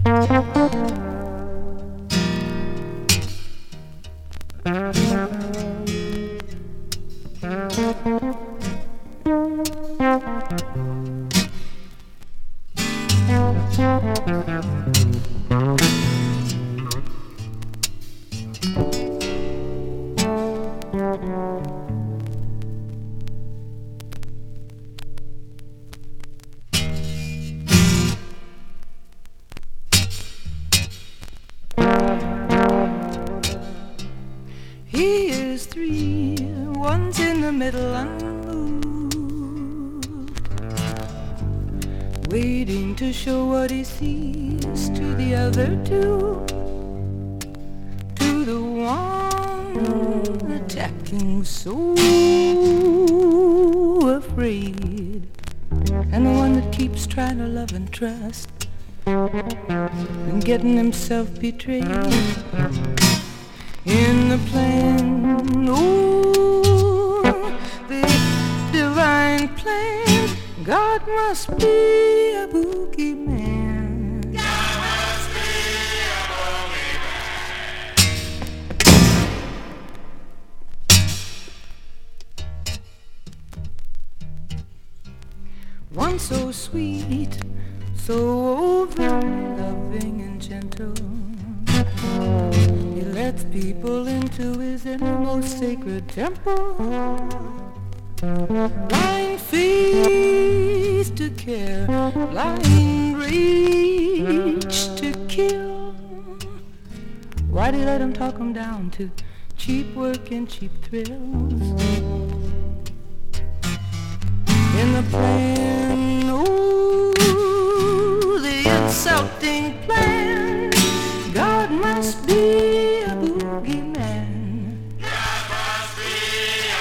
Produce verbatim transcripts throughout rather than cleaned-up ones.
He is three, one's in the middle unmoved, waiting to show what he sees to the other two, to the one attacking so afraid, and the one that keeps trying to love and trust and getting himself betrayed. In the plan, oh, the divine plan, God must be a boogeyman. God must be a boogeyman. One so sweet, so overly loving and gentle, he lets people into his innermost sacred temple. Blind faith to care, blind rage to kill. Why'd he let him talk him down to cheap work and cheap thrills? In the plan, oh, the insulting plan, God must be a boogeyman. God must be a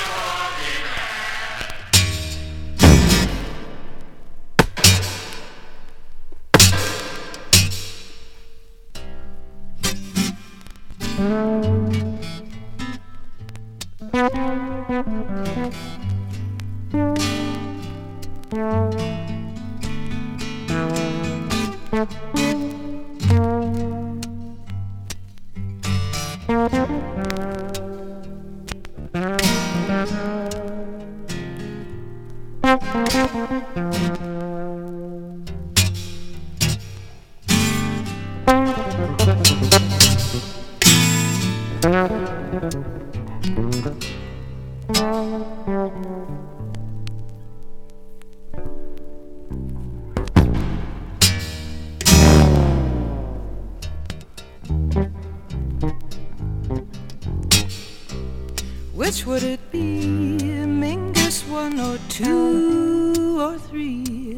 Which would it be, Mingus one or two or three?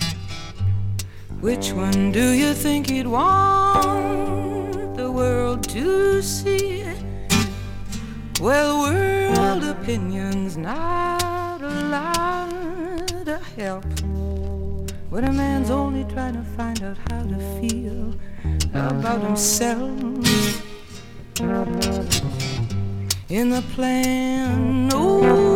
Which one do you think he'd want the world to see? Well, world opinion's not a lot of help when a man's only trying to find out how to feel about himself. In the plan, oh,